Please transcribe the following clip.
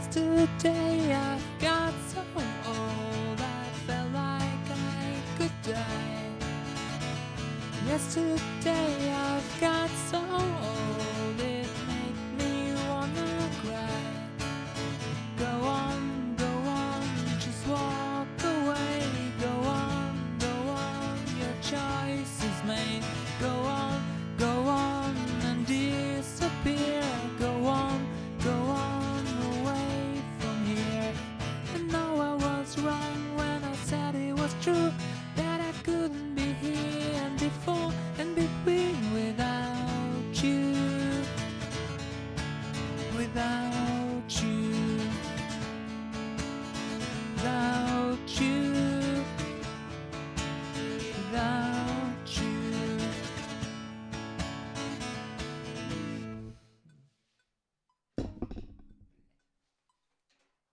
Yesterday I've got so old I felt like I could die. Yesterday I've got so